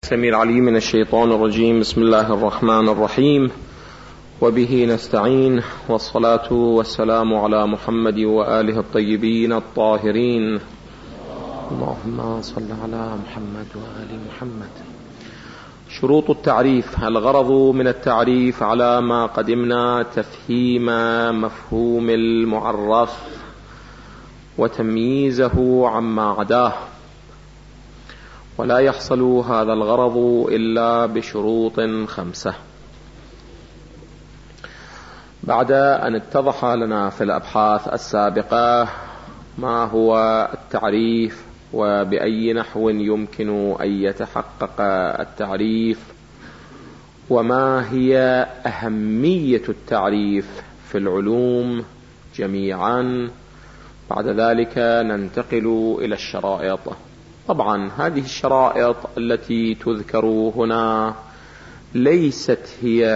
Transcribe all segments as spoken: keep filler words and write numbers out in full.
السميع العليم من الشيطان الرجيم. بسم الله الرحمن الرحيم، وبه نستعين، والصلاة والسلام على محمد وآله الطيبين الطاهرين. اللهم صل على محمد وآل محمد. شروط التعريف. الغرض من التعريف على ما قدمنا تفهيم مفهوم المعرف وتمييزه عما عداه، ولا يحصل هذا الغرض إلا بشروط خمسة. بعد أن اتضح لنا في الأبحاث السابقة ما هو التعريف وبأي نحو يمكن أن يتحقق التعريف وما هي أهمية التعريف في العلوم جميعا، بعد ذلك ننتقل إلى الشرائط. طبعا هذه الشرائط التي تذكر هنا ليست هي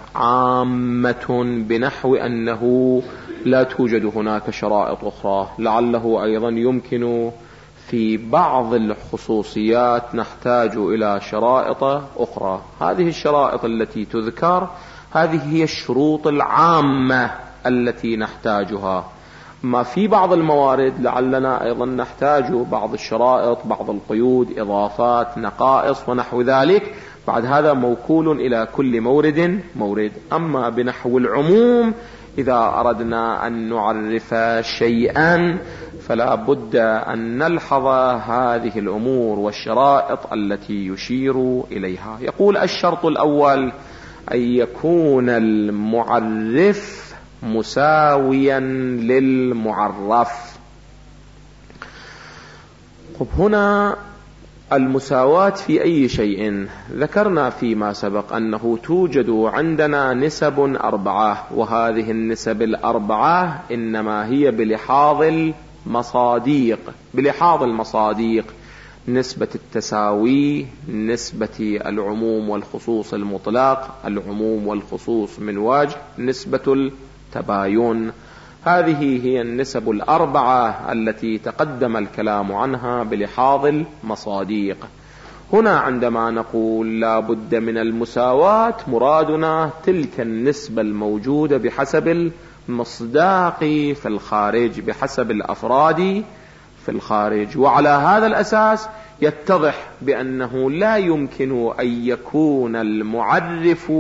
عامة بنحو أنه لا توجد هناك شرائط أخرى، لعله أيضا يمكن في بعض الخصوصيات نحتاج إلى شرائط أخرى. هذه الشرائط التي تذكر هذه هي الشروط العامة التي نحتاجها. ما في بعض الموارد لعلنا أيضا نحتاج بعض الشرائط، بعض القيود، إضافات، نقائص ونحو ذلك، بعد هذا موكول إلى كل مورد مورد. أما بنحو العموم إذا أردنا أن نعرف شيئا فلا بد أن نلحظ هذه الأمور والشرائط التي يشير إليها. يقول الشرط الأول أن يكون المعرف مساويا للمعرف. طب هنا المساواة في أي شيء؟ ذكرنا فيما سبق أنه توجد عندنا نسب أربعة، وهذه النسب الأربعة إنما هي بلحاظ المصاديق. بلحاظ المصاديق نسبة التساوي، نسبة العموم والخصوص المطلق، العموم والخصوص من وجه، نسبة التباين. هذه هي النسب الأربعة التي تقدم الكلام عنها بلحاظ المصاديق. هنا عندما نقول لا بد من المساواة مرادنا تلك النسبة الموجودة بحسب المصداق في الخارج، بحسب الأفراد في الخارج. وعلى هذا الأساس يتضح بأنه لا يمكن أن يكون المعرف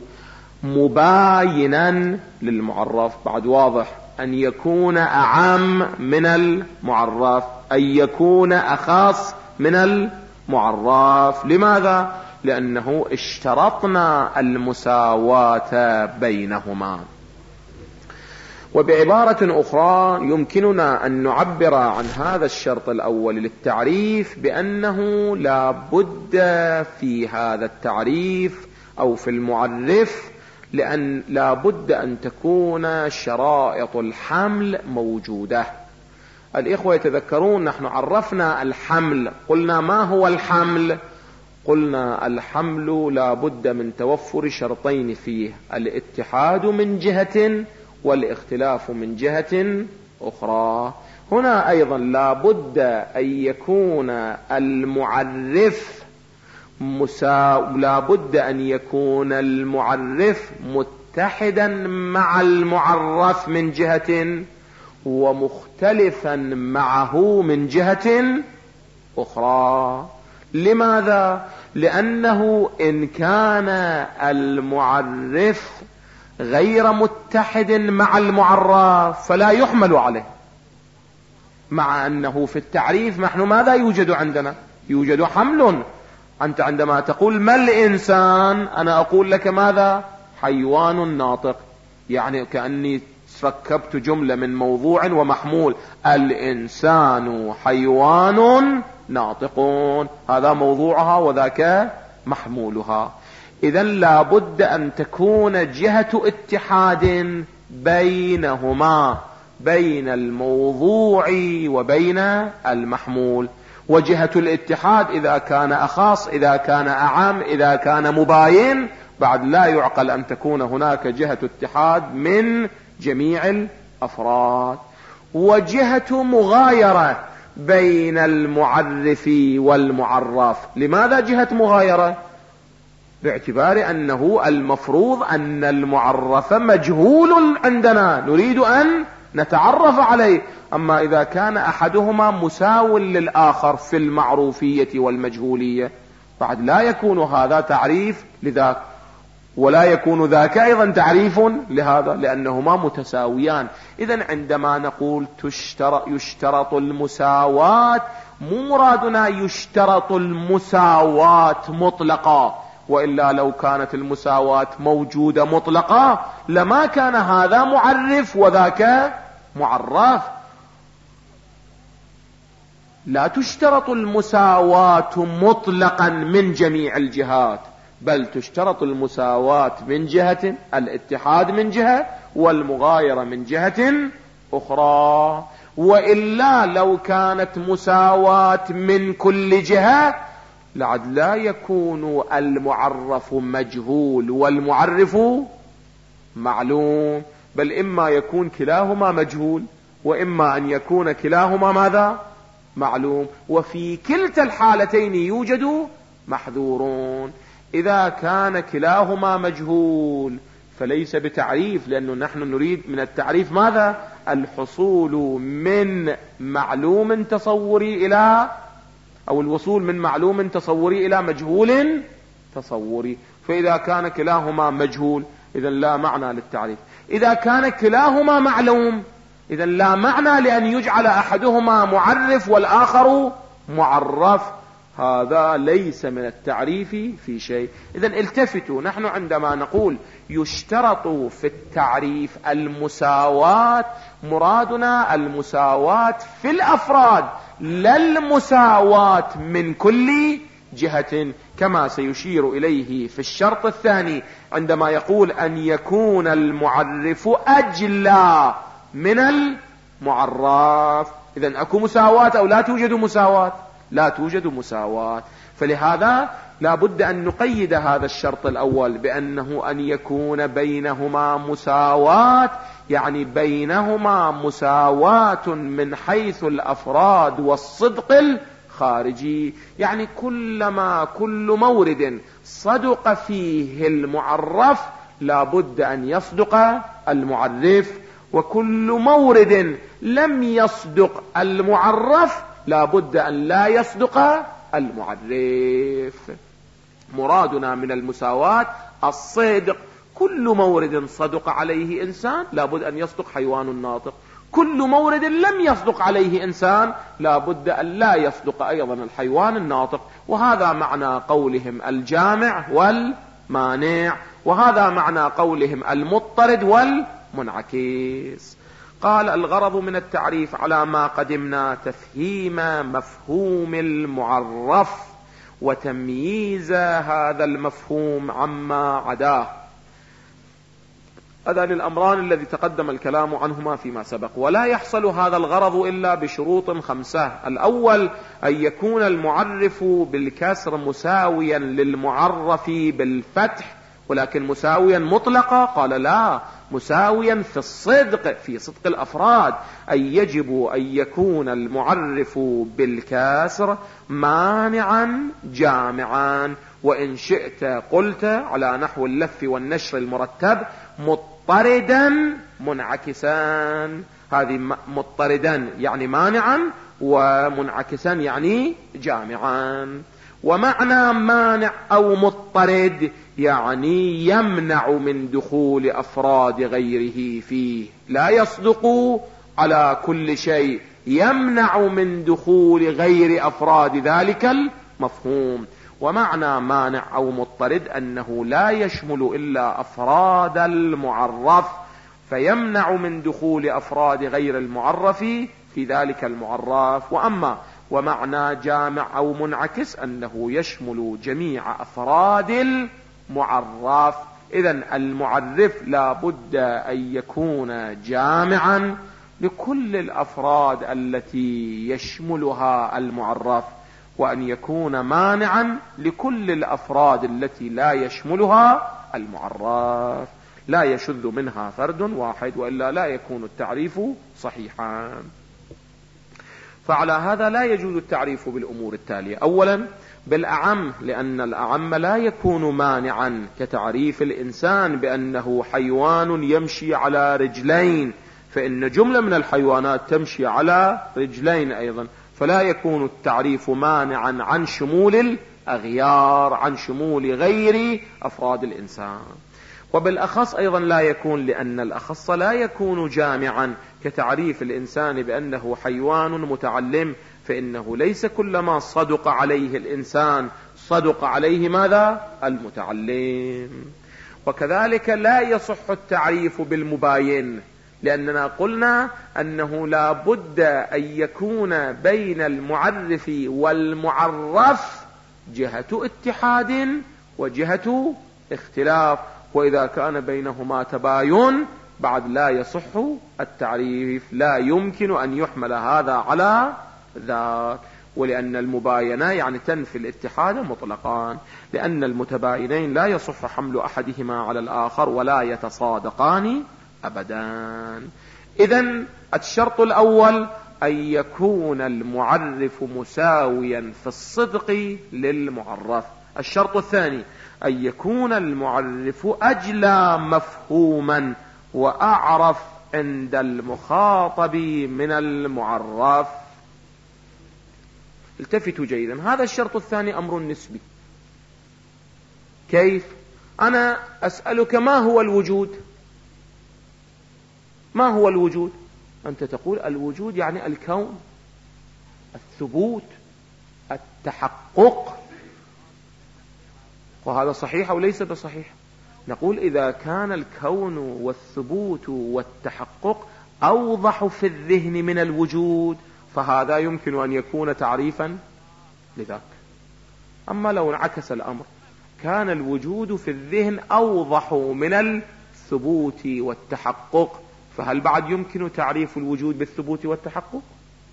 مباينا للمعرف. بعد واضح أن يكون أعم من المعرف، أن يكون أخص من المعرف. لماذا؟ لأنه اشترطنا المساواة بينهما. وبعبارة أخرى يمكننا أن نعبر عن هذا الشرط الأول للتعريف بأنه لا بد في هذا التعريف أو في المعرف لأن لا بد أن تكون شرائط الحمل موجودة. الإخوة يتذكرون نحن عرفنا الحمل، قلنا ما هو الحمل؟ قلنا الحمل لا بد من توفر شرطين فيه: الاتحاد من جهة والاختلاف من جهة أخرى. هنا أيضا لا بد أن يكون المعرف مساو... لا بد أن يكون المعرف متحدا مع المعرف من جهة ومختلفا معه من جهة أخرى. لماذا؟ لأنه إن كان المعرف غير متحد مع المعرف فلا يحمل عليه، مع أنه في التعريف نحن ماذا يوجد عندنا؟ يوجد حمل. أنت عندما تقول ما الإنسان، أنا أقول لك ماذا؟ حيوان ناطق، يعني كأني ركبت جملة من موضوع ومحمول. الإنسان حيوان ناطق، هذا موضوعها وذاك محمولها. إذن لا بد أن تكون جهة اتحاد بينهما، بين الموضوع وبين المحمول. وجهة الاتحاد إذا كان أخص، إذا كان أعم، إذا كان مباين، بعد لا يعقل أن تكون هناك جهة اتحاد من جميع الأفراد. وجهة مغايرة بين المعرف والمعرف. لماذا جهة مغايرة؟ باعتبار أنه المفروض أن المعرف مجهول عندنا نريد أن نتعرف عليه. أما إذا كان أحدهما مساو للآخر في المعروفية والمجهولية بعد لا يكون هذا تعريف لذاك، ولا يكون ذاك أيضا تعريف لهذا، لأنهما متساويان. إذن عندما نقول تشترط يشترط المساواة، مو مرادنا يشترط المساواة مطلقا، وإلا لو كانت المساواة موجودة مطلقا لما كان هذا معرف وذاك معرف. لا تشترط المساواة مطلقا من جميع الجهات، بل تشترط المساواة من جهة، الاتحاد من جهة، والمغايرة من جهة أخرى. وإلا لو كانت مساواة من كل جهة لعد لا يكون المعرف مجهول والمعرف معلوم، بل إما يكون كلاهما مجهول وإما أن يكون كلاهما ماذا؟ معلوم. وفي كلتا الحالتين يوجد محذورون. إذا كان كلاهما مجهول فليس بتعريف، لأنه نحن نريد من التعريف ماذا؟ الحصول من معلوم تصوري إلى، أو الوصول من معلوم تصوري إلى مجهول تصوري. فإذا كان كلاهما مجهول إذن لا معنى للتعريف. إذا كان كلاهما معلوم إذن لا معنى لأن يجعل أحدهما معرف والآخر معرف. هذا ليس من التعريف في شيء. إذن التفتوا، نحن عندما نقول يشترط في التعريف المساواة مرادنا المساواة في الأفراد، لا المساواة من كل جهة، كما سيشير إليه في الشرط الثاني عندما يقول أن يكون المعرف أجلى من المعرف. إذن أكو مساواة أو لا توجد مساواة؟ لا توجد مساواة. فلهذا لا بد أن نقيد هذا الشرط الأول بأنه أن يكون بينهما مساواة، يعني بينهما مساواة من حيث الأفراد والصدق الخارجي. يعني كلما كل مورد صدق فيه المعرف لا بد أن يصدق المعرف، وكل مورد لم يصدق المعرف لا بد أن لا يصدق المعرف. مرادنا من المساواة الصدق. كل مورد صدق عليه إنسان لا بد أن يصدق حيوان ناطق، كل مورد لم يصدق عليه إنسان لا بد أن لا يصدق أيضا الحيوان الناطق. وهذا معنى قولهم الجامع والمانع، وهذا معنى قولهم المضطرد والمنعكس. قال الغرض من التعريف على ما قدمنا تفهيم مفهوم المعرف وتمييز هذا المفهوم عما عداه. هذان الأمران الذي تقدم الكلام عنهما فيما سبق. ولا يحصل هذا الغرض إلا بشروط خمسة. الأول أن يكون المعرف بالكسر مساويا للمعرف بالفتح، ولكن مساويا مطلقا؟ قال لا، مساويا في الصدق، في صدق الأفراد. أي يجب أن يكون المعرف بالكسر مانعا جامعا، وإن شئت قلت على نحو اللف والنشر المرتب مضطردا منعكسا. هذه مضطردا يعني مانعا، ومنعكسا يعني جامعا. ومعنى مانع أو مضطرد يعني يمنع من دخول أفراد غيره فيه، لا يصدق على كل شيء، يمنع من دخول غير أفراد ذلك المفهوم. ومعنى مانع أو مضطرد أنه لا يشمل إلا أفراد المعرف، فيمنع من دخول أفراد غير المعرف في ذلك المعرف. وأما ومعنى جامع أو منعكس أنه يشمل جميع أفراد المعرف. إذن المعرف لا بد أن يكون جامعا لكل الأفراد التي يشملها المعرف، وأن يكون مانعا لكل الأفراد التي لا يشملها المعرف، لا يشذ منها فرد واحد، وإلا لا يكون التعريف صحيحا. فعلى هذا لا يجوز التعريف بالأمور التالية: أولا بالأعم، لأن الأعم لا يكون مانعا، كتعريف الإنسان بأنه حيوان يمشي على رجلين، فإن جملة من الحيوانات تمشي على رجلين أيضا، فلا يكون التعريف مانعا عن شمول الأغيار، عن شمول غير أفراد الإنسان. وبالأخص أيضا لا يكون، لأن الأخص لا يكون جامعا، كتعريف الإنسان بأنه حيوان متعلم، فإنه ليس كل ما صدق عليه الإنسان صدق عليه ماذا؟ المتعلم. وكذلك لا يصح التعريف بالمباين، لأننا قلنا أنه لا بد أن يكون بين المعرف والمعرف جهة اتحاد وجهة اختلاف، وإذا كان بينهما تباين بعد لا يصح التعريف، لا يمكن أن يحمل هذا على ذاك. ولأن المباينة يعني تنفي الاتحاد مطلقا، لأن المتباينين لا يصح حمل أحدهما على الآخر ولا يتصادقان أبدا. إذن الشرط الأول أن يكون المعرف مساويا في الصدق للمعرف. الشرط الثاني أن يكون المعرف أجلى مفهوما وأعرف عند المخاطب من المعرف. التفتوا جيدا، هذا الشرط الثاني أمر نسبي. كيف؟ أنا أسألك ما هو الوجود؟ ما هو الوجود؟ أنت تقول الوجود يعني الكون، الثبوت، التحقق، وهذا صحيح أو ليس بصحيح؟ نقول إذا كان الكون والثبوت والتحقق أوضح في الذهن من الوجود فهذا يمكن أن يكون تعريفا لذاك. أما لو انعكس الأمر، كان الوجود في الذهن أوضح من الثبوت والتحقق، فهل بعد يمكن تعريف الوجود بالثبوت والتحقق؟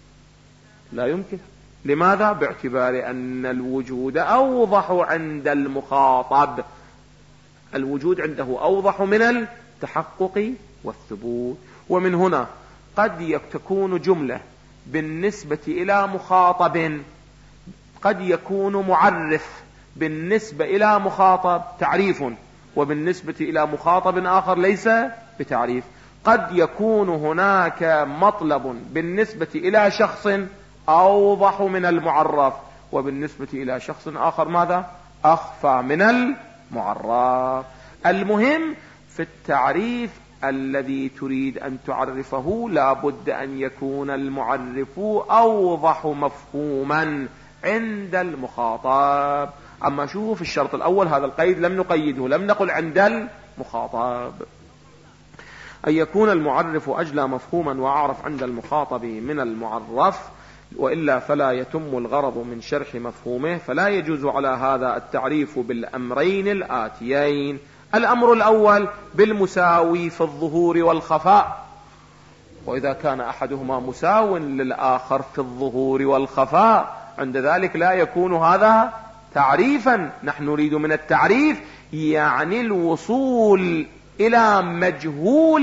لا يمكن. لماذا؟ باعتبار أن الوجود أوضح عند المخاطب، الوجود عنده أوضح من التحقق والثبوت. ومن هنا قد تكون جملة بالنسبة إلى مخاطب، قد يكون معرف بالنسبة إلى مخاطب تعريف، وبالنسبة إلى مخاطب آخر ليس بتعريف. قد يكون هناك مطلب بالنسبة إلى شخص أوضح من المعرف، وبالنسبة إلى شخص آخر ماذا؟ أخفى من المعرف. المهم في التعريف الذي تريد أن تعرفه لا بد أن يكون المعرف أوضح مفهوما عند المخاطب. أما شوفوا في الشرط الأول هذا القيد لم نقيده، لم نقل عند المخاطب. أن يكون المعرف أجلى مفهوما وأعرف عند المخاطب من المعرف، وإلا فلا يتم الغرض من شرح مفهومه، فلا يجوز على هذا التعريف بالأمرين الآتيين: الأمر الأول بالمساوي في الظهور والخفاء، وإذا كان أحدهما مساو للآخر في الظهور والخفاء عند ذلك لا يكون هذا تعريفا. نحن نريد من التعريف يعني الوصول إلى مجهول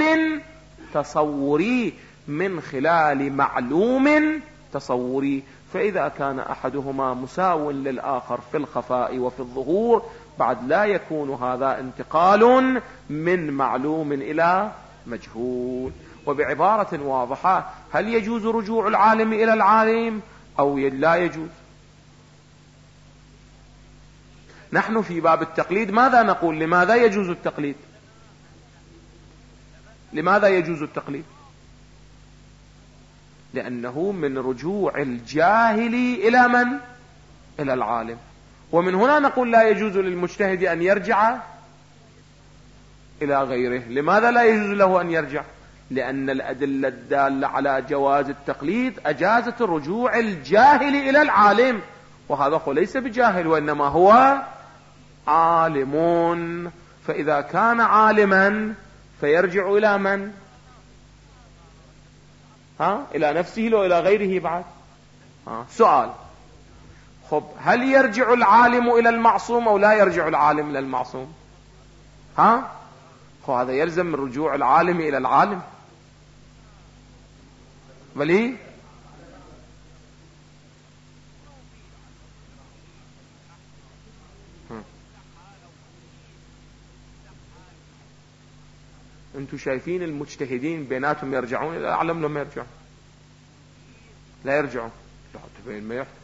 تصوري من خلال معلوم تصوري، فإذا كان أحدهما مساو للآخر في الخفاء وفي الظهور بعد لا يكون هذا انتقال من معلوم إلى مجهول. وبعبارة واضحة، هل يجوز رجوع العالم إلى العالم أو لا يجوز؟ نحن في باب التقليد ماذا نقول؟ لماذا يجوز التقليد؟ لماذا يجوز التقليد؟ لأنه من رجوع الجاهل إلى من؟ إلى العالم. ومن هنا نقول لا يجوز للمجتهد أن يرجع إلى غيره. لماذا لا يجوز له أن يرجع؟ لأن الأدلة الدالة على جواز التقليد أجازت رجوع الجاهل إلى العالم، وهذا هو ليس بجاهل وإنما هو عالم. فإذا كان عالما فيرجع إلى من؟ ها؟ إلى نفسه أو إلى غيره بعد؟ ها؟ سؤال. خب هل يرجع العالم إلى المعصوم أو لا يرجع العالم إلى المعصوم؟ ها؟ خب هذا يلزم من رجوع العالم إلى العالم. بلي انتم شايفين المجتهدين بيناتهم يرجعون إلى الأعلم لما يرجعون؟ لا يرجعون. لا تبين ما يحتاج.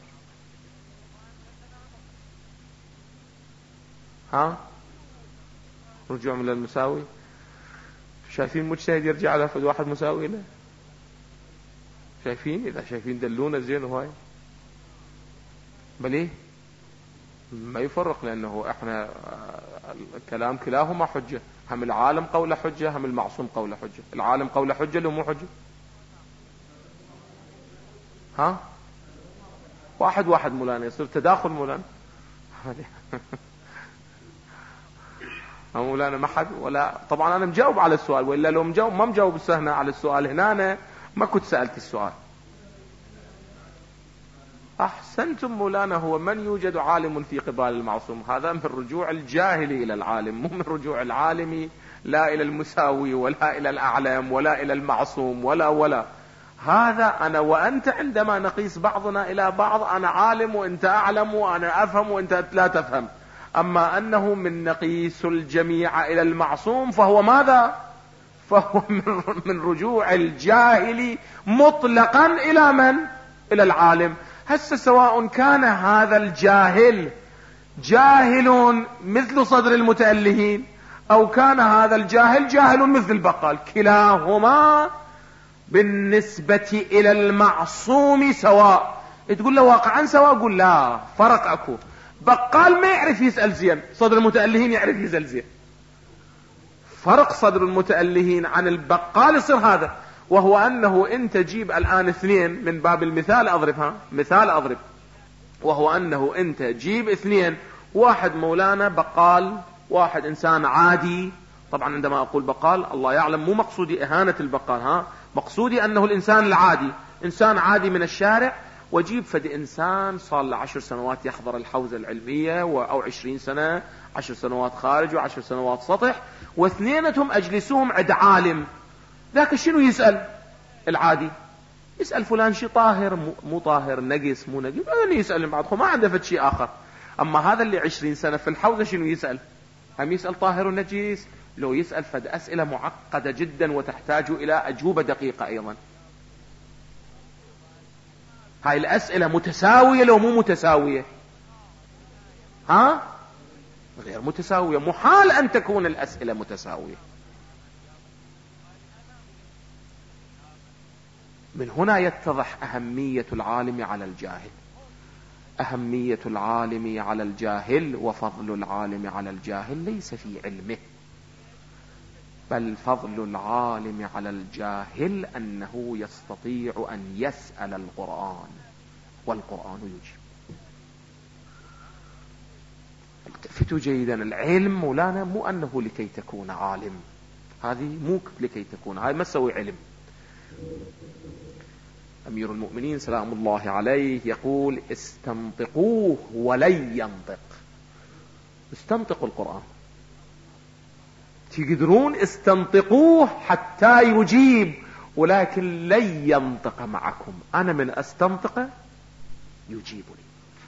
ها رجوع من المساوي. شايفين مجتهد يرجع على فد واحد مساوي له؟ شايفين؟ إذا شايفين دلونا زين هواي. بل إيه ما يفرق، لأنه إحنا الكلام كلاهما حجة. هم العالم قول حجة، هم المعصوم قول حجة. العالم قول حجة لو مو حجة؟ ها واحد واحد مولانا يصير تداخل مولانا. مولانا ما حد ولا. طبعا أنا مجاوب على السؤال، وإلا لو مجاوب ما مجاوب سهنا على السؤال هنا أنا ما كنت سألت السؤال. أحسنتم مولانا. هو من يوجد عالم في قبال المعصوم؟ هذا من رجوع الجاهل إلى العالم، مو من رجوع العالم لا إلى المساوي ولا إلى الأعلم ولا إلى المعصوم ولا ولا. هذا أنا وأنت عندما نقيس بعضنا إلى بعض، أنا عالم وأنت أعلم وأنا أفهم وأنت لا تفهم. أما أنه من نقيس الجميع إلى المعصوم فهو ماذا؟ فهو من رجوع الجاهل مطلقا إلى من؟ إلى العالم. هسه سواء كان هذا الجاهل جاهل مثل صدر المتألهين أو كان هذا الجاهل جاهل مثل البقال، كلاهما بالنسبة إلى المعصوم سواء. تقول له واقعا سواء؟ قول لا، فرق أكو. بقال ما يعرف يسأل زين، صدر المتألهين يعرف يسأل زين. فرق صدر المتألهين عن البقال يصير هذا، وهو أنه أنت جيب الآن اثنين من باب المثال أضربها مثال أضرب، وهو أنه أنت جيب اثنين، واحد مولانا بقال، واحد إنسان عادي. طبعا عندما أقول بقال الله يعلم مو مقصودي إهانة البقال، ها مقصودي أنه الإنسان العادي، إنسان عادي من الشارع. وجيب فد إنسان صار له عشر سنوات يحضر الحوزة العلمية أو عشرين سنة، عشر سنوات خارج وعشر سنوات سطح، واثنينتهم أجلسوهم عند عالم. ذاك شنو يسأل؟ العادي يسأل فلان شي طاهر مو طاهر، نجس مو نجس، هذا يسأل بعضهم ما عنده فد شيء آخر. أما هذا اللي عشرين سنة في الحوزة شنو يسأل؟ هم يسأل طاهر ونجس؟ لو يسأل فد أسئلة معقدة جدا وتحتاج إلى أجوبة دقيقة أيضا. هاي الأسئلة متساوية لو مو متساوية؟ ها غير متساوية، محال أن تكون الأسئلة متساوية. من هنا يتضح أهمية العالم على الجاهل، أهمية العالم على الجاهل، وفضل العالم على الجاهل ليس في علمه، بل فضل العالم على الجاهل أنه يستطيع أن يسأل القرآن والقرآن يجيب. التفتوا جيدا، العلم مولانا مو أنه لكي تكون عالم، هذه مو لكي تكون، هاي ما تسوي علم. أمير المؤمنين سلام الله عليه يقول استنطقوه ولن ينطق. استنطقوا القرآن، تقدرون استنطقوه حتى يجيب، ولكن لن ينطق معكم. أنا من أستنطق يجيبني،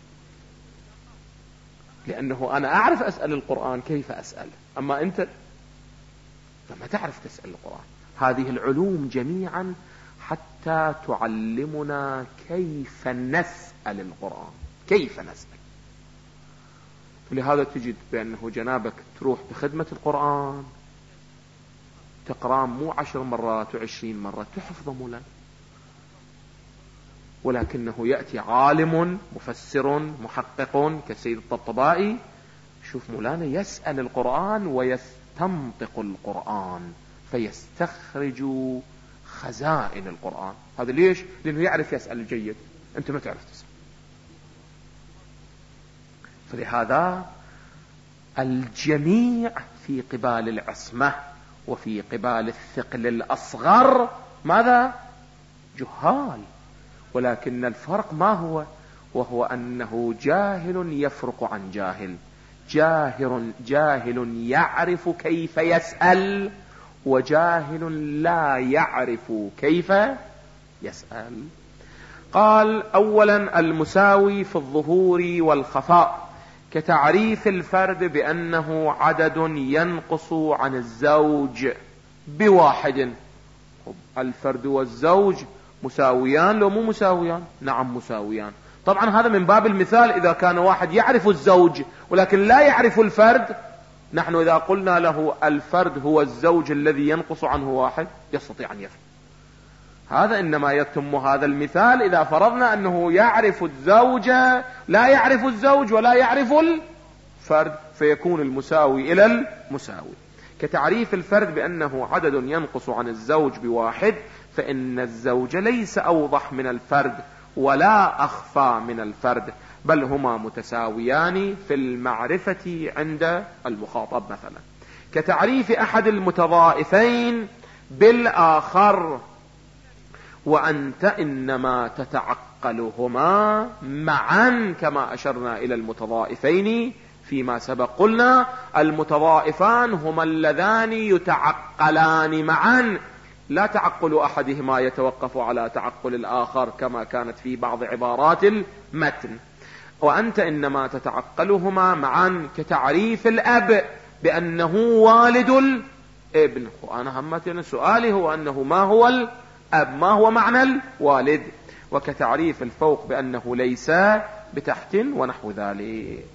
لأنه أنا أعرف أسأل القرآن كيف أسأل، أما أنت فما تعرف تسأل القرآن. هذه العلوم جميعا حتى تعلمنا كيف نسأل القرآن، كيف نسأل. فلهذا تجد بأنه جنابك تروح بخدمة القرآن تقرأ مو عشر مرات وعشرين مرة تحفظ مولانا، ولكنه يأتي عالم مفسر محقق كالسيد الطبطبائي، شوف مولانا يسأل القرآن ويستنطق القرآن فيستخرج خزائن القرآن. هذا ليش؟ لأنه يعرف يسأل الجيد، أنت ما تعرف تسأل. فلهذا الجميع في قبال العصمة وفي قبال الثقل الأصغر ماذا؟ جهال. ولكن الفرق ما هو؟ وهو أنه جاهل يفرق عن جاهل، جاهل جاهل يعرف كيف يسأل، وجاهل لا يعرف كيف يسأل. قال أولا المساوي في الظهور والخفاء، كتعريف الفرد بأنه عدد ينقص عن الزوج، بواحد. الفرد والزوج مساويان لو مو مساويان؟ نعم مساويان. طبعا هذا من باب المثال إذا كان واحد يعرف الزوج ولكن لا يعرف الفرد. نحن إذا قلنا له الفرد هو الزوج الذي ينقص عنه واحد يستطيع أن يفهم. هذا إنما يتم هذا المثال إذا فرضنا أنه يعرف الزوج لا يعرف الزوج ولا يعرف الفرد، فيكون المساوي إلى المساوي. كتعريف الفرد بأنه عدد ينقص عن الزوج بواحد، فإن الزوج ليس أوضح من الفرد ولا أخفى من الفرد، بل هما متساويان في المعرفة عند المخاطب. مثلا كتعريف أحد المتضائفين بالآخر، وأنت إنما تتعقلهما معا، كما أشرنا إلى المتضائفين فيما سبق. قلنا المتضائفان هما اللذان يتعقلان معا، لا تعقل أحدهما يتوقف على تعقل الآخر كما كانت في بعض عبارات المتن. وأنت إنما تتعقلهما معا. كتعريف الأب بأنه والد الابن. وأنا همتنا سؤالي هو أنه ما هو الأب، ما هو معنى الوالد. وكتعريف الفوق بأنه ليس بتحت ونحو ذلك.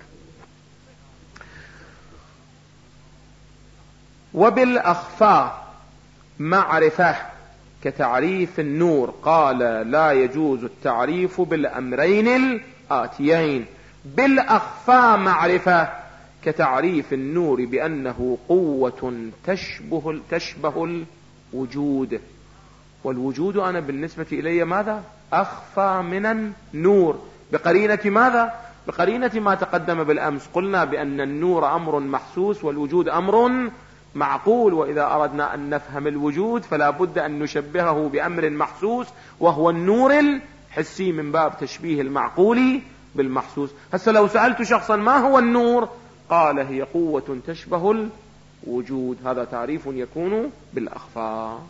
وبالأخفاء معرفة كتعريف النور. قال لا يجوز التعريف بالأمرين الآتيين. بالأخفاء معرفة كتعريف النور بأنه قوة تشبه, تشبه الوجود. والوجود أنا بالنسبة إلي ماذا؟ أخفى من النور. بقرينة ماذا؟ بقرينة ما تقدم بالأمس. قلنا بأن النور أمر محسوس والوجود أمر معقول. وإذا أردنا أن نفهم الوجود فلا بد أن نشبهه بأمر محسوس وهو النور الحسي، من باب تشبيه المعقول بالمحسوس. هسه لو سألت شخصا ما هو النور، قال هي قوة تشبه الوجود. هذا تعريف يكون بالأخفاء.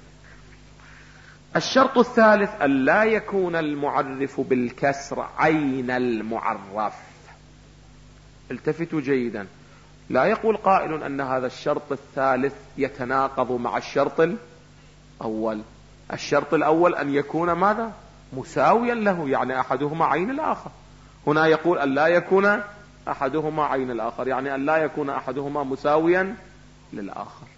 الشرط الثالث أن لا يكون المعرف بالكسر عين المعرف. التفتوا جيدا، لا يقول قائل أن هذا الشرط الثالث يتناقض مع الشرط الأول. الشرط الأول أن يكون ماذا؟ مساويا له، يعني أحدهما عين الآخر. هنا يقول أن لا يكون أحدهما عين الآخر، يعني أن لا يكون أحدهما مساويا للآخر.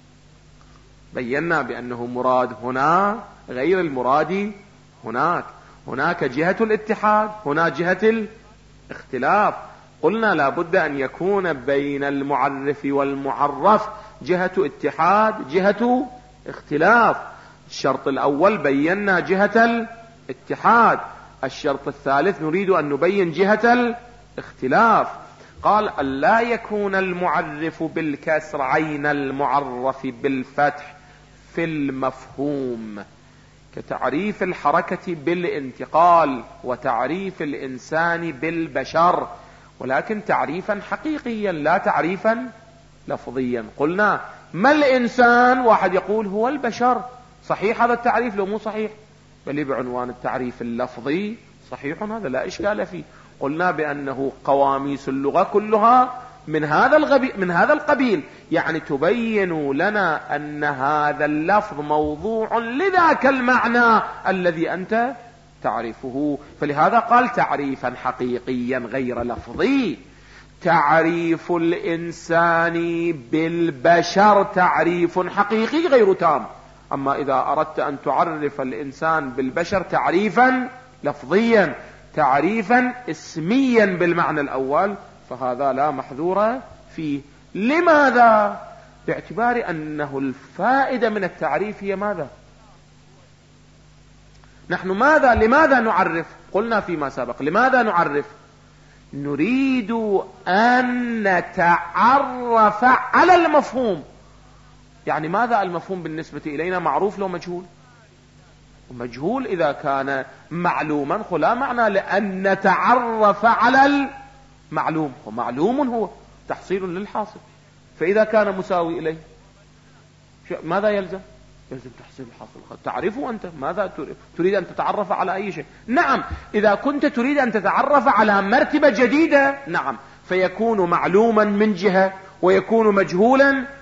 بينا بأنه مراد هنا غير المراد هناك. هناك جهة الاتحاد، هنا جهة الاختلاف. قلنا لا بد أن يكون بين المعرف والمعرف جهة اتحاد جهة اختلاف. الشرط الأول بينا جهة الاتحاد، الشرط الثالث نريد أن نبين جهة الاختلاف. قال أن لا يكون المعرف بالكسر عين المعرف بالفتح في المفهوم، كتعريف الحركة بالانتقال وتعريف الإنسان بالبشر، ولكن تعريفا حقيقيا لا تعريفا لفظيا. قلنا ما الإنسان؟ واحد يقول هو البشر. صحيح هذا التعريف لو مو صحيح؟ بل بعنوان التعريف اللفظي صحيح، هذا لا إشكال فيه. قلنا بأنه قواميس اللغة كلها من هذا الغبي من هذا القبيل، يعني تبين لنا أن هذا اللفظ موضوع لذاك المعنى الذي أنت تعرفه. فلهذا قال تعريفا حقيقيا غير لفظي. تعريف الإنسان بالبشر تعريف حقيقي غير تام. أما إذا أردت أن تعرف الإنسان بالبشر تعريفا لفظيا، تعريفا اسميا بالمعنى الأول، فهذا لا محذور فيه. لماذا؟ باعتبار أنه الفائدة من التعريف هي ماذا؟ نحن ماذا لماذا نعرف؟ قلنا فيما سبق لماذا نعرف؟ نريد أن نتعرف على المفهوم. يعني ماذا المفهوم بالنسبة إلينا؟ معروف لو مجهول؟ مجهول إذا كان معلوما لا معنى لأن نتعرف على المعلوم، ومعلوم هو تحصيل للحاصل. فإذا كان مساوي إليه ماذا يلزم؟ يلزم تحصيل الحاصل. تعرفه أنت ماذا تريد أن تتعرف على أي شيء؟ نعم إذا كنت تريد أن تتعرف على مرتبة جديدة، نعم، فيكون معلوما من جهة ويكون مجهولا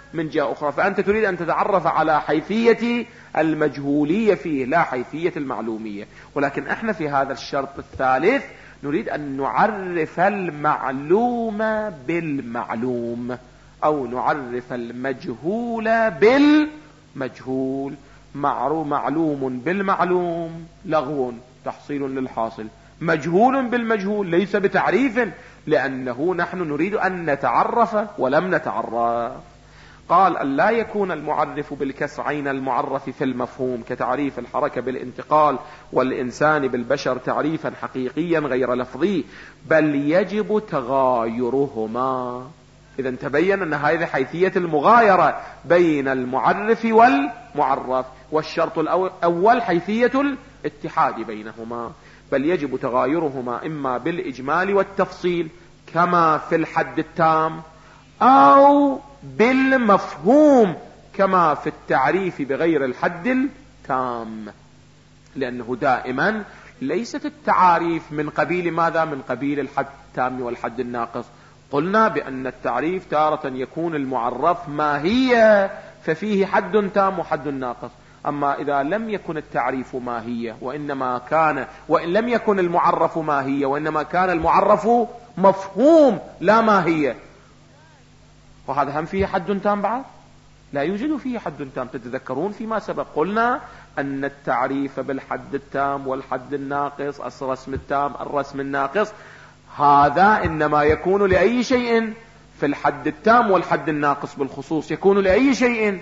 من جهة أخرى. فأنت تريد أن تتعرف على حيثية المجهولية فيه لا حيثية المعلومية. ولكن احنا في هذا الشرط الثالث نريد أن نعرف المعلوم بالمعلوم، أو نعرف المجهول بالمجهول. معلوم بالمعلوم لغو تحصيل للحاصل، مجهول بالمجهول ليس بتعريف، لأنه نحن نريد أن نتعرف ولم نتعرف. قال أن لا يكون المعرف بالكسر عين المعرف في المفهوم، كتعريف الحركة بالانتقال والإنسان بالبشر تعريفا حقيقيا غير لفظي، بل يجب تغايرهما. إذا تبين أن هذه حيثية المغايرة بين المعرف والمعرف، والشرط الأول حيثية الاتحاد بينهما. بل يجب تغايرهما إما بالإجمال والتفصيل كما في الحد التام، أو بالمفهوم كما في التعريف بغير الحد التام. لأنه دائما ليست التعاريف من قبيل ماذا؟ من قبيل الحد التام والحد الناقص. قلنا بأن التعريف تارة يكون المعرف ماهية ففيه حد تام وحد ناقص. أما إذا لم يكن التعريف ماهية وإنما كان، وإن لم يكن المعرف ماهية وإنما كان المعرف مفهوم لا ماهية، وهذا هم فيه حد تام بعد؟ لا يوجد فيه حد تام. تتذكرون فيما سبق قلنا أن التعريف بالحد التام والحد الناقص، الرسم التام الرسم الناقص، هذا إنما يكون لأي شيء في الحد التام والحد الناقص بالخصوص، يكون لأي شيء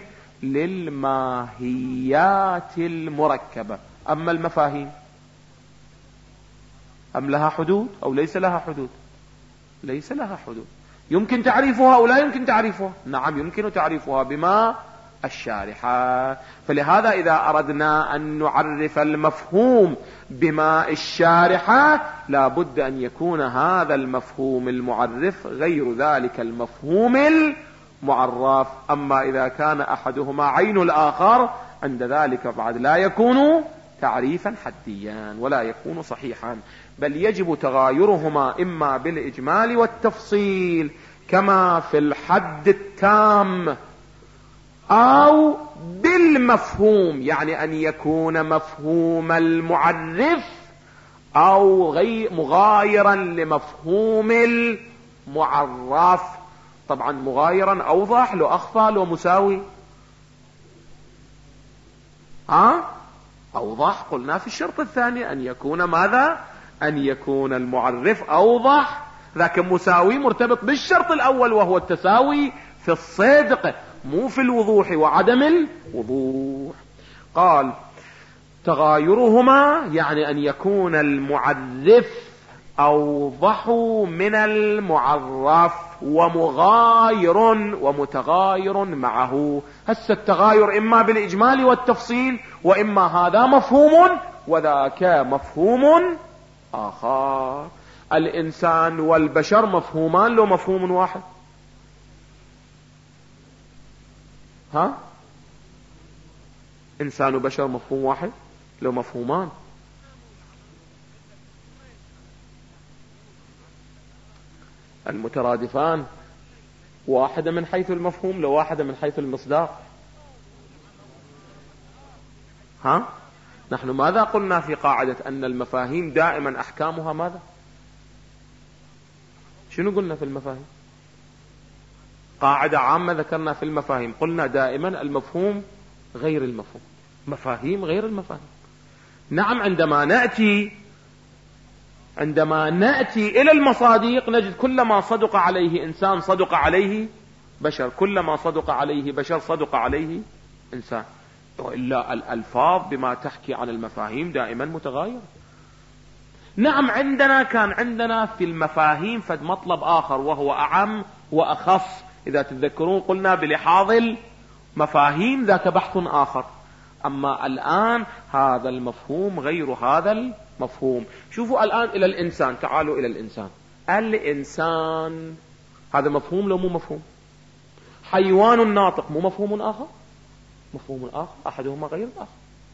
للماهيات المركبة. أما المفاهيم أم لها حدود أو ليس لها حدود؟ ليس لها حدود. يمكن تعريفها أو لا يمكن تعريفها؟ نعم يمكن تعريفها بما الشارحة. فلهذا إذا أردنا أن نعرف المفهوم بما الشارحة لا بد أن يكون هذا المفهوم المعرف غير ذلك المفهوم المعرف. أما إذا كان أحدهما عين الآخر عند ذلك بعد لا يكون تعريفا حديا ولا يكون صحيحا، بل يجب تغايرهما إما بالإجمال والتفصيل كما في الحد التام، أو بالمفهوم، يعني أن يكون مفهوم المعرف أو غير مغايرا لمفهوم المعرف. طبعا مغايرا أوضح لو أخفى لو مساوي؟ ها أوضح. قلنا في الشرط الثاني أن يكون ماذا؟ أن يكون المعرف أوضح، لكن مساوي مرتبط بالشرط الأول وهو التساوي في الصدق مو في الوضوح وعدم الوضوح. قال تغايرهما يعني أن يكون المعرف أوضح من المعرف ومغاير ومتغاير معه. هسه التغاير إما بالإجمال والتفصيل، وإما هذا مفهوم وذاك مفهوم آخر. الإنسان والبشر مفهومان لو مفهوم واحد؟ ها إنسان وبشر مفهوم واحد لو مفهومان؟ المترادفان واحدة من حيث المفهوم لو واحدة من حيث المصداق. ها نحن ماذا قلنا في قاعدة أن المفاهيم دائما أحكامها ماذا؟ شنو قلنا في المفاهيم؟ قاعدة عامة ذكرنا في المفاهيم، قلنا دائما المفهوم غير المفهوم، مفاهيم غير المفاهيم. نعم عندما نأتي عندما نأتي إلى المصادق نجد كلما صدق عليه إنسان صدق عليه بشر، كلما صدق عليه بشر صدق عليه إنسان، وإلا الألفاظ بما تحكي عن المفاهيم دائما متغايرة. نعم عندنا كان عندنا في المفاهيم فد مطلب آخر وهو أعم وأخص، إذا تتذكرون قلنا بلحاظ المفاهيم ذاك بحث آخر. أما الآن هذا المفهوم غير هذا المفهوم. شوفوا الآن إلى الإنسان، تعالوا إلى الإنسان. الإنسان هذا مفهوم لو مو مفهوم؟ حيوان ناطق مو مفهوم آخر؟ مفهوم آخر، أحدهما غير الآخر.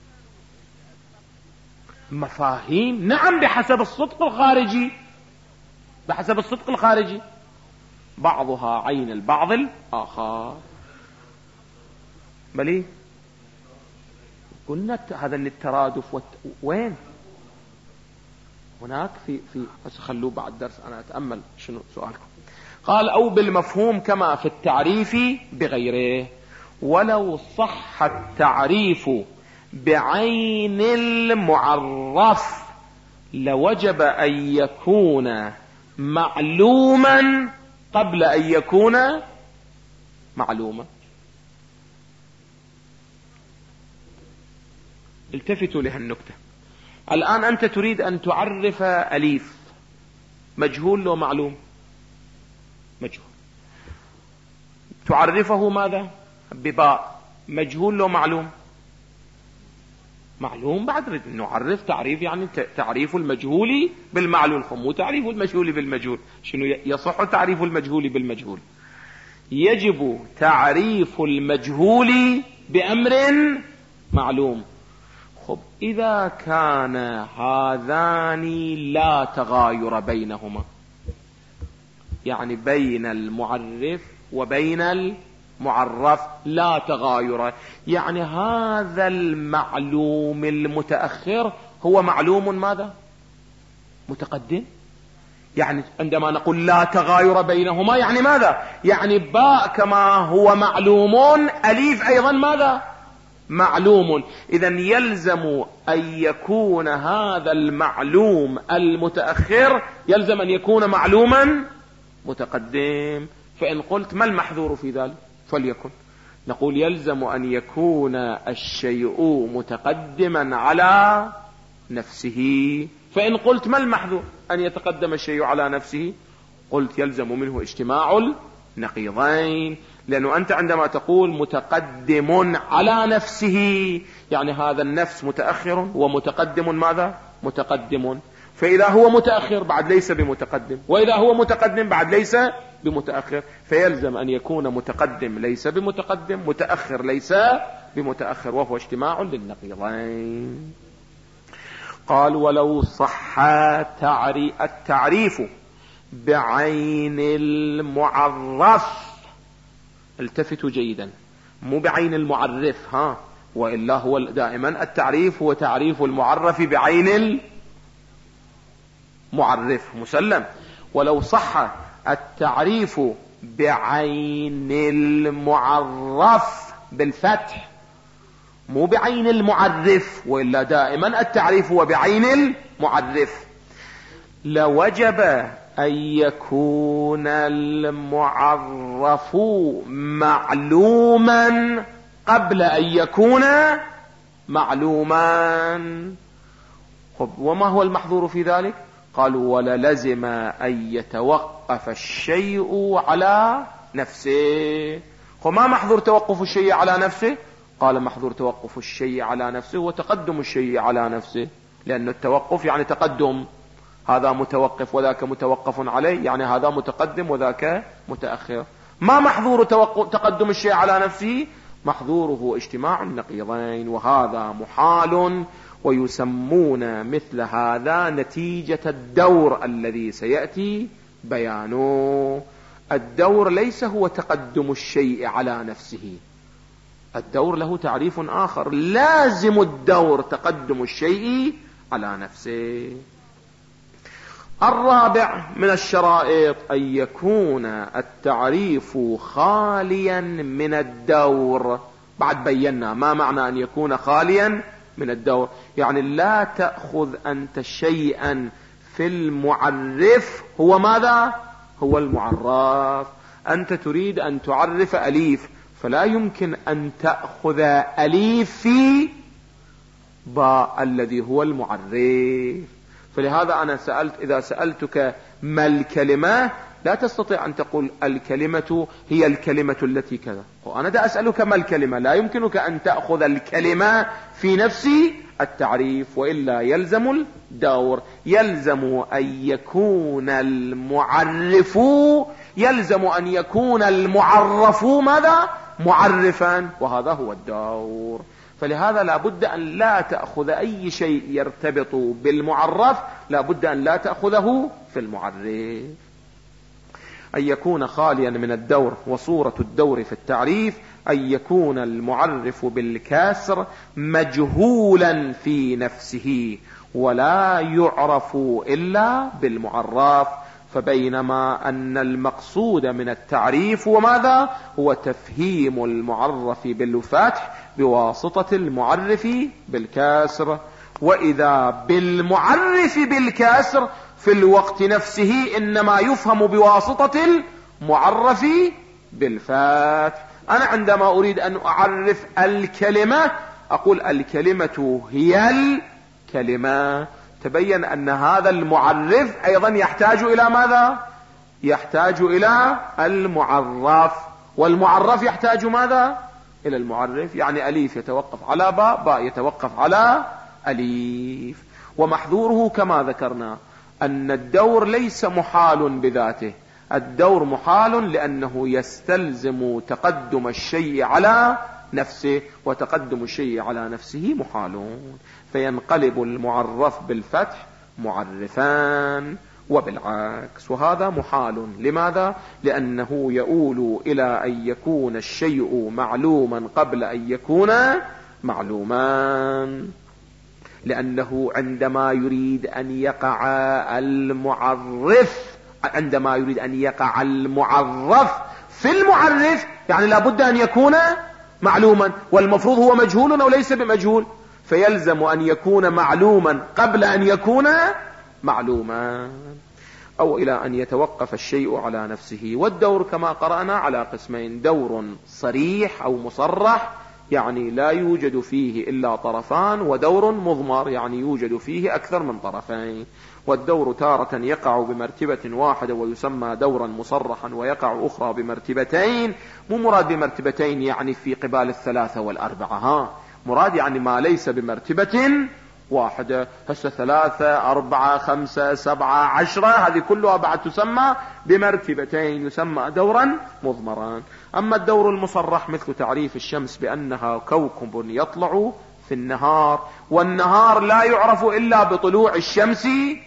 مفاهيم نعم بحسب الصدق الخارجي، بحسب الصدق الخارجي بعضها عين البعض الآخر. بلي قلنا هذا للترادف والت... وين هناك في في بس خلوه بعد درس أنا أتأمل شنو سؤالكم. قال أو بالمفهوم كما في التعريف بغيره. ولو صح التعريف بعين المعرف لوجب أن يكون معلوما قبل أن يكون معلوما. التفتوا لهالنكتة. الآن أنت تريد أن تعرف أليف، مجهول لو معلوم؟ مجهول. تعرفه ماذا؟ بباء، مجهول لو معلوم؟ معلوم. بعد نعرف تعريف يعني تعريف المجهول بالمعلوم، مو تعريف المجهول بالمجهول. شنو يصح تعريف المجهول بالمجهول؟ يجب تعريف المجهول بأمر معلوم. خب إذا كان هذان لا تغاير بينهما، يعني بين المعرف وبين المعرف لا تغاير، يعني هذا المعلوم المتأخر هو معلوم ماذا؟ متقدم. يعني عندما نقول لا تغاير بينهما يعني ماذا؟ يعني باء كما هو معلوم أليف أيضا ماذا؟ معلوم. إذن يلزم أن يكون هذا المعلوم المتأخر يلزم أن يكون معلوما متقدم. فإن قلت ما المحذور في ذلك؟ فليكن نقول يلزم أن يكون الشيء متقدما على نفسه. فإن قلت ما المحذور أن يتقدم الشيء على نفسه؟ قلت يلزم منه اجتماع النقيضين. لأنه أنت عندما تقول متقدم على نفسه يعني هذا النفس متأخر ومتقدم ماذا؟ متقدم. فإذا هو متأخر بعد ليس بمتقدم، وإذا هو متقدم بعد ليس بمتأخر. فيلزم أن يكون متقدم ليس بمتقدم، متأخر ليس بمتأخر، وهو اجتماع للنقيضين. قال ولو صح التعريف بعين المعرف. التفتوا جيدا، مو بعين المعرف ها، وإلا هو دائما التعريف هو تعريف المعرف بعين المعرف مسلم. ولو صح التعريف بعين المعرف بالفتح، مو بعين المعرف، وإلا دائما التعريف هو بعين المعرف، لوجب أن يكون المعرف معلوما قبل أن يكون معلوما. خب وما هو المحظور في ذلك؟ قالوا وللزم أن يتوقف الشيء على نفسه. خب ما محظور توقف الشيء على نفسه؟ قال محظور توقف الشيء على نفسه وتقدم الشيء على نفسه، لأن التوقف يعني تقدم، هذا متوقف وذاك متوقف عليه، يعني هذا متقدم وذاك متأخر. ما محظور تقدم الشيء على نفسه؟ محظوره اجتماع النقيضين، وهذا محال. ويسمون مثل هذا نتيجة الدور الذي سيأتي بيانه. الدور ليس هو تقدم الشيء على نفسه، الدور له تعريف آخر. لازم الدور تقدم الشيء على نفسه. الرابع من الشرائط أن يكون التعريف خاليا من الدور. بعد بينا ما معنى أن يكون خاليا من الدور، يعني لا تأخذ أنت شيئا في المعرف هو ماذا؟ هو المعرف. أنت تريد أن تعرف أليف، فلا يمكن أن تأخذ أليف في باء الذي هو المعرف. فلهذا أنا سألت، إذا سألتك ما الكلمة لا تستطيع أن تقول الكلمة هي الكلمة التي كذا، وأنا دا أسألك ما الكلمة، لا يمكنك أن تأخذ الكلمة في نفس التعريف، وإلا يلزم الدور. يلزم أن يكون المعرف، يلزم أن يكون المعرف ماذا؟ معرفا، وهذا هو الدور. فلهذا لا بد أن لا تأخذ أي شيء يرتبط بالمعرف، لا بد أن لا تأخذه في المعرف. أن يكون خاليا من الدور. وصورة الدور في التعريف أن يكون المعرف بالكسر مجهولا في نفسه ولا يعرف إلا بالمعرف. فبينما أن المقصود من التعريف وماذا هو تفهيم المعرف بالفتح بواسطة المعرف بالكسر، وإذا بالمعرف بالكسر في الوقت نفسه إنما يفهم بواسطة المعرف بالفتح. أنا عندما أريد أن أعرف الكلمة أقول الكلمة هي الكلمة. تبين أن هذا المعرف أيضا يحتاج إلى ماذا؟ يحتاج إلى المعرف، والمعرف يحتاج ماذا؟ إلى المعرف. يعني أليف يتوقف على باء، باء يتوقف على أليف. ومحذوره كما ذكرنا أن الدور ليس محال بذاته، الدور محال لأنه يستلزم تقدم الشيء على نفسه، وتقدم الشيء على نفسه محالون، فينقلب المعرف بالفتح معرفان وبالعكس، وهذا محال. لماذا؟ لأنه يؤول إلى أن يكون الشيء معلوما قبل أن يكون معلوما، لأنه عندما يريد أن يقع المعرف عندما يريد أن يقع المعرف في المعرف يعني لابد أن يكون معلوما، والمفروض هو مجهول أو ليس بمجهول، فيلزم أن يكون معلوما قبل أن يكون معلوما، أو إلى أن يتوقف الشيء على نفسه. والدور كما قرأنا على قسمين: دور صريح أو مصرح يعني لا يوجد فيه إلا طرفان، ودور مضمر يعني يوجد فيه أكثر من طرفين. والدور تارة يقع بمرتبة واحدة ويسمى دورا مصرحا، ويقع أخرى بمرتبتين. مو مراد بمرتبتين يعني في قبال الثلاثة والأربعة، ها مراد يعني ما ليس بمرتبة واحدة. هسه ثلاثة أربعة خمسة سبعة عشرة هذه كلها بعد تسمى بمرتبتين، يسمى دورا مضمرا. أما الدور المصرح مثل تعريف الشمس بأنها كوكب يطلع في النهار، والنهار لا يعرف إلا بطلوع الشمس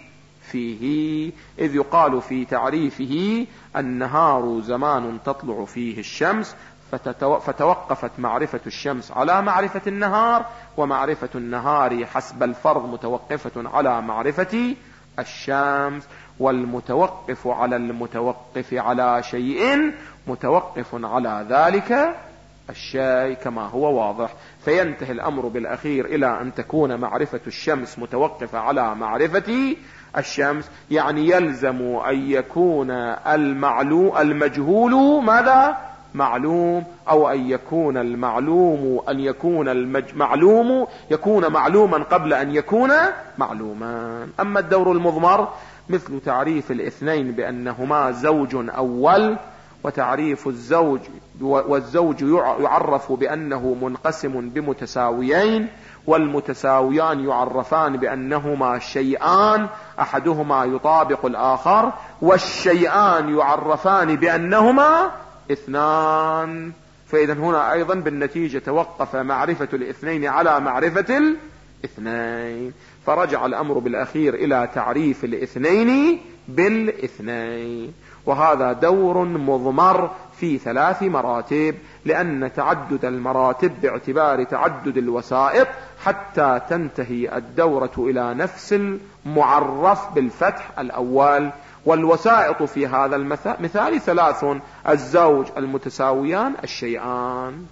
فيه، إذ يقال في تعريفه النهار زمان تطلع فيه الشمس، فتوقفت معرفة الشمس على معرفة النهار، ومعرفة النهار حسب الفرض متوقفة على معرفة الشمس. والمتوقف على المتوقف على شيء متوقف على ذلك الشيء كما هو واضح. فينتهي الأمر بالأخير إلى أن تكون معرفة الشمس متوقفة على معرفة الشمس، يعني يلزم أن يكون المعلوم المجهول ماذا؟ معلوم، أو أن يكون المعلوم أن يكون المعلوم يكون معلوما قبل أن يكون معلوما. أما الدور المضمر مثل تعريف الاثنين بأنهما زوج أول، وتعريف الزوج والزوج يعرف بأنه منقسم بمتساويين، والمتساويان يعرفان بأنهما شيئان أحدهما يطابق الآخر، والشيئان يعرفان بأنهما اثنان. فإذا هنا أيضا بالنتيجة توقف معرفة الاثنين على معرفة الاثنين، فرجع الأمر بالأخير إلى تعريف الاثنين بالاثنين. وهذا دور مضمر في ثلاث مراتب، لأن تعدد المراتب باعتبار تعدد الوسائط حتى تنتهي الدورة إلى نفس المعرف بالفتح الأول. والوسائط في هذا المثال ثلاث: الزوج، المتساويان، الشيئان.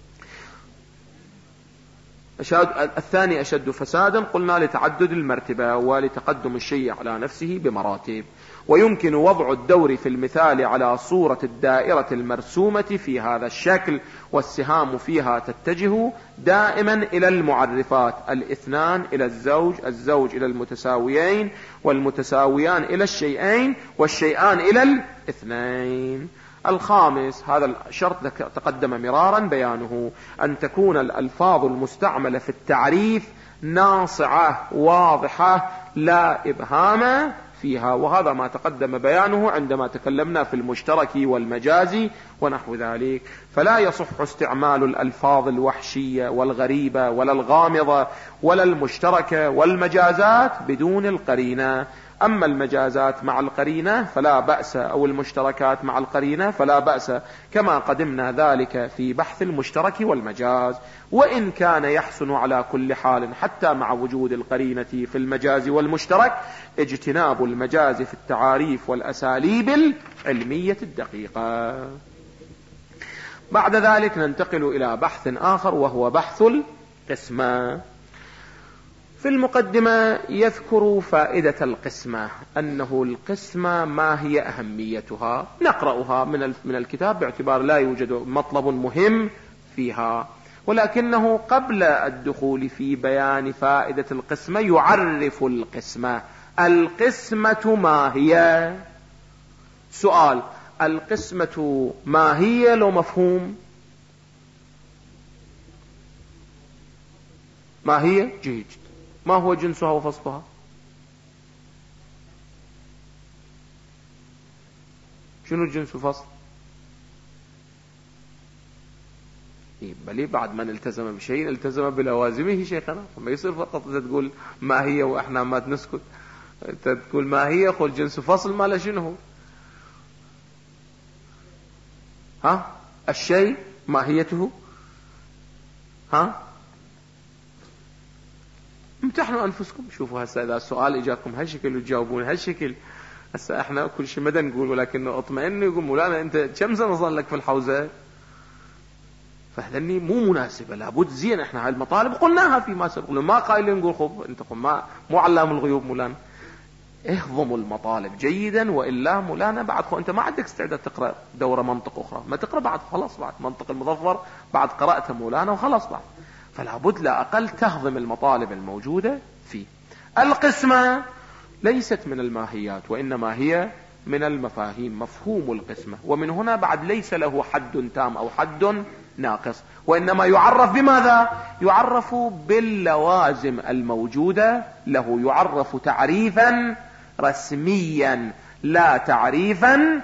الثاني أشد فسادا قلنا لتعدد المرتبة ولتقدم الشيء على نفسه بمراتب. ويمكن وضع الدور في المثال على صورة الدائرة المرسومة في هذا الشكل، والسهام فيها تتجه دائما إلى المعرفات: الاثنان إلى الزوج، الزوج إلى المتساويين، والمتساويان إلى الشيئين، والشيئان إلى الاثنين. الخامس، هذا الشرط تقدم مرارا بيانه، أن تكون الألفاظ المستعملة في التعريف ناصعة واضحة لا إبهام فيها، وهذا ما تقدم بيانه عندما تكلمنا في المشترك والمجازي ونحو ذلك. فلا يصح استعمال الألفاظ الوحشية والغريبة ولا الغامضة ولا المشتركة والمجازات بدون القرينة. أما المجازات مع القرينة فلا بأس، أو المشتركات مع القرينة فلا بأس، كما قدمنا ذلك في بحث المشترك والمجاز. وإن كان يحسن على كل حال حتى مع وجود القرينة في المجاز والمشترك اجتناب المجاز في التعاريف والأساليب العلمية الدقيقة. بعد ذلك ننتقل إلى بحث آخر وهو بحث القسمة. في المقدمة يذكر فائدة القسمة، أنه القسمة ما هي أهميتها، نقرأها من من الكتاب باعتبار لا يوجد مطلب مهم فيها، ولكنه قبل الدخول في بيان فائدة القسمة يعرف القسمة. القسمة ما هي؟ سؤال، القسمة ما هي لو مفهوم؟ ما هي؟ جيد. ما هو جنسها وفصلها؟ شنو جنس وفصل؟ إيه بلي بعد ما نلتزم بشيء نلتزم بلوازمه شيخنا، ما يصير فقط تقول ما هي وإحنا ما نسكت. تقول ما هي قل جنس فصل ما لا شنو؟ ها الشيء ماهيته، ها امتحنوا أنفسكم، شوفوا هسه إذا السؤال إجاكم هالشكل وتجاوبون هالشكل. هسه إحنا كل شيء مدى نقول، ولكنه اطمئن يقول مولانا أنت كم سنة صار لك في الحوزة؟ فهذني مو مناسبة، لابد زين إحنا هاي المطالب قلناها فيما سبق، ما قايلين نقول خب أنت خب ما مو علام الغيوب مولانا. اهضموا المطالب جيدا، وإلا مولانا بعد خو أنت ما عندك استعداد تقرأ دورة منطق أخرى، ما تقرأ بعد خلاص، بعد منطق المظفر بعد قرأته مولانا وخلاص بعد، فلا بد لا أقل تهضم المطالب الموجودة فيه. القسمة ليست من الماهيات، وإنما هي من المفاهيم، مفهوم القسمة، ومن هنا بعد ليس له حد تام أو حد ناقص، وإنما يعرف بماذا؟ يعرف باللوازم الموجودة له، يعرف تعريفا رسميا لا تعريفا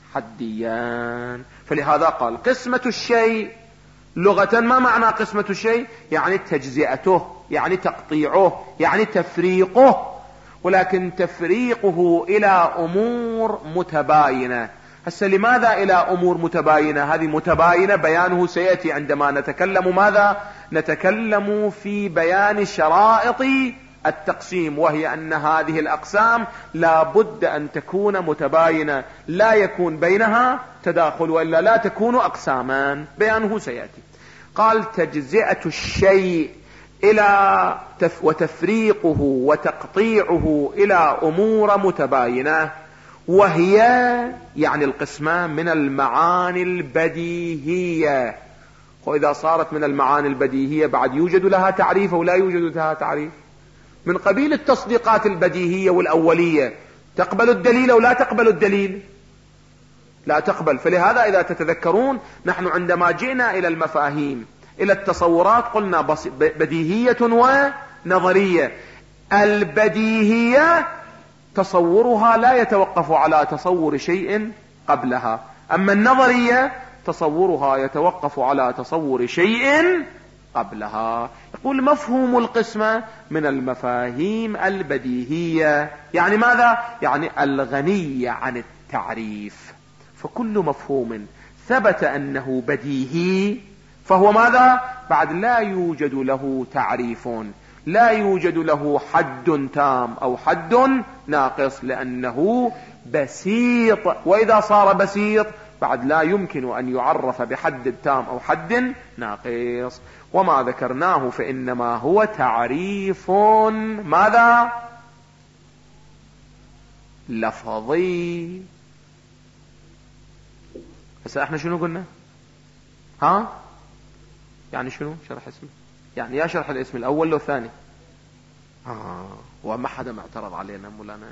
حديا. فلهذا قال قسمة الشيء لغة، ما معنى قسمة الشيء؟ يعني تجزئته، يعني تقطيعه، يعني تفريقه، ولكن تفريقه إلى أمور متباينة. هسه لماذا إلى أمور متباينة؟ هذه متباينة بيانه سيأتي عندما نتكلم ماذا؟ نتكلم في بيان شرائط التقسيم، وهي أن هذه الأقسام لا بد أن تكون متباينة، لا يكون بينها تداخل، وإلا لا تكون أقساما، بيانه سيأتي. قال تجزئة الشيء إلى تف وتفريقه وتقطيعه إلى أمور متباينة، وهي يعني القسمة من المعاني البديهية. وإذا صارت من المعاني البديهية بعد يوجد لها تعريف أو لا يوجد لها تعريف؟ من قبيل التصديقات البديهية والأولية، تقبل الدليل أو لا تقبل الدليل؟ لا تقبل. فلهذا إذا تتذكرون نحن عندما جئنا إلى المفاهيم إلى التصورات قلنا بديهية ونظرية. البديهية تصورها لا يتوقف على تصور شيء قبلها، أما النظرية تصورها يتوقف على تصور شيء قبلها. يقول مفهوم القسمة من المفاهيم البديهية، يعني ماذا؟ يعني الغنية عن التعريف. فكل مفهوم ثبت أنه بديهي فهو ماذا؟ بعد لا يوجد له تعريف، لا يوجد له حد تام أو حد ناقص، لأنه بسيط. وإذا صار بسيط بعد لا يمكن أن يعرف بحد تام أو حد ناقص. وما ذكرناه فإنما هو تعريف ماذا؟ لفظي. هسه احنا شنو قلنا؟ ها يعني شنو شرح اسم؟ يعني يا شرح الاسم الأول لو الثاني؟ آه وما حدا معترض علينا مولانا،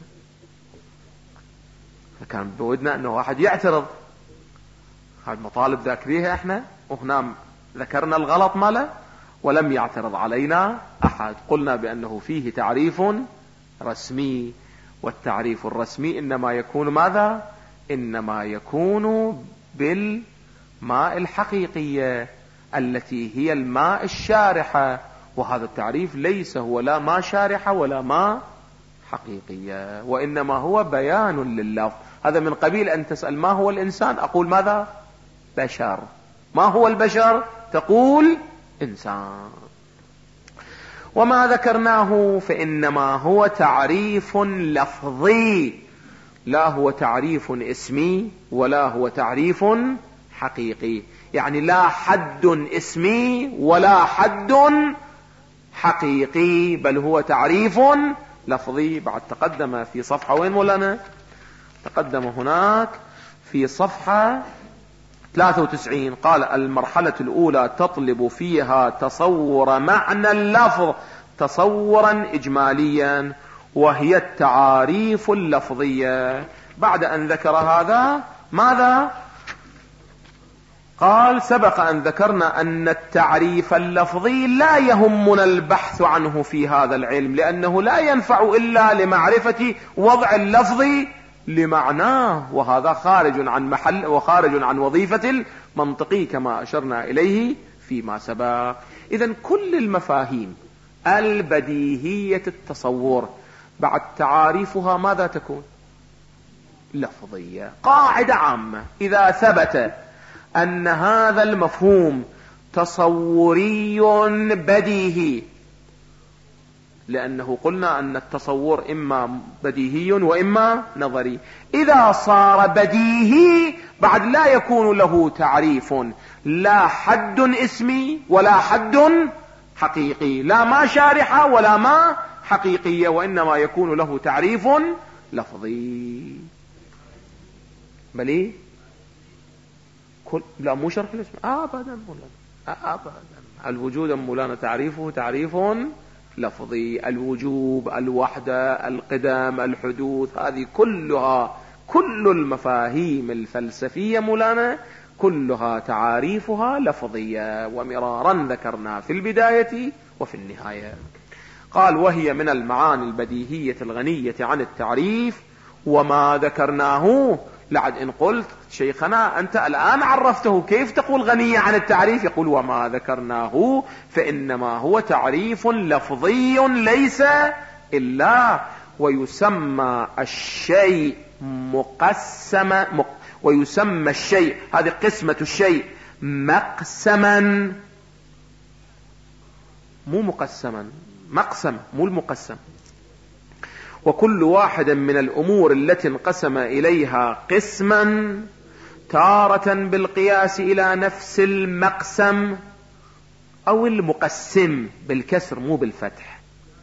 فكان بودنا أنه واحد يعترض. هاي مطالب ذاكريها احنا، وهنا ذكرنا الغلط ماله ولم يعترض علينا أحد. قلنا بأنه فيه تعريف رسمي، والتعريف الرسمي إنما يكون ماذا؟ إنما يكون بالماء الحقيقية التي هي الماء الشارحة، وهذا التعريف ليس هو لا ماء شارحة ولا ماء حقيقية، وإنما هو بيان لللفظ. هذا من قبيل أن تسأل ما هو الإنسان، أقول ماذا؟ بشر. ما هو البشر؟ تقول إنسان. وما ذكرناه فإنما هو تعريف لفظي، لا هو تعريف اسمي ولا هو تعريف حقيقي. يعني لا حد اسمي ولا حد حقيقي، بل هو تعريف لفظي. بعد تقدم في صفحة، وين مولانا؟ تقدم هناك في صفحة ثلاثة وتسعين، قال: المرحلة الأولى تطلب فيها تصور معنى اللفظ تصورا إجماليا، وهي التعاريف اللفظية. بعد أن ذكر هذا ماذا قال؟ سبق أن ذكرنا أن التعريف اللفظي لا يهمنا البحث عنه في هذا العلم، لأنه لا ينفع إلا لمعرفة وضع اللفظ لمعناه، وهذا خارج عن محل وخارج عن وظيفة المنطقي كما أشرنا إليه فيما سبق. إذن كل المفاهيم البديهية التصور بعد تعاريفها ماذا تكون؟ لفظية. قاعدة عامة: إذا ثبت أن هذا المفهوم تصوري بديهي، لأنه قلنا أن التصور إما بديهي وإما نظري، إذا صار بديهي بعد لا يكون له تعريف، لا حد اسمي ولا حد حقيقي، لا ما شارحة ولا ما حقيقية، وإنما يكون له تعريف لفظي. بلي كل لا مو شرح الاسم أبدا مولانا، أبدا. الوجود مولانا تعريفه تعريف لفظي. الوجوب، الوحدة، القدم، الحدوث، هذه كلها كل المفاهيم الفلسفية مولانا كلها تعاريفها لفظية، ومرارا ذكرنا في البداية وفي النهاية. قال: وهي من المعاني البديهية الغنية عن التعريف. وما ذكرناه، لعد إن قلت شيخنا أنت الآن عرفته، كيف تقول غنية عن التعريف؟ يقول: وما ذكرناه فإنما هو تعريف لفظي ليس إلا، ويسمى الشيء مقسم مق ويسمى الشيء، هذه قسمة الشيء، مقسما، مو مقسما، مقسم مو المقسم. وكل واحد من الأمور التي انقسم إليها قسما تارة بالقياس إلى نفس المقسم، أو المقسم بالكسر مو بالفتح،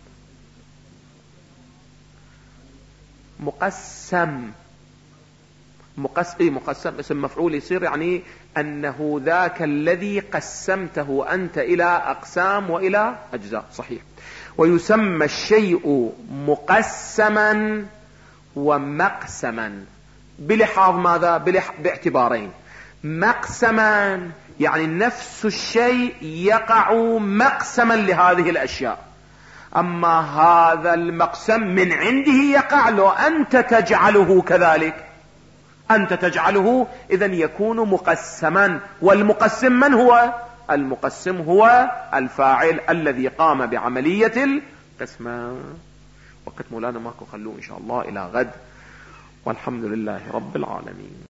مقسم مقسم إيه مقسم اسم مفعول يصير، يعني أنه ذاك الذي قسمته أنت إلى أقسام وإلى أجزاء. صحيح. ويسمى الشيء مقسما ومقسما بلحاظ ماذا؟ بلح... باعتبارين: مقسما يعني نفس الشيء يقع مقسما لهذه الأشياء، أما هذا المقسم من عنده يقع لو أنت تجعله كذلك، أنت تجعله، إذن يكون مقسما. والمقسم من هو؟ المقسم هو الفاعل الذي قام بعملية القسمة. وقت مولانا ماكو، خلوه إن شاء الله إلى غد، والحمد لله رب العالمين.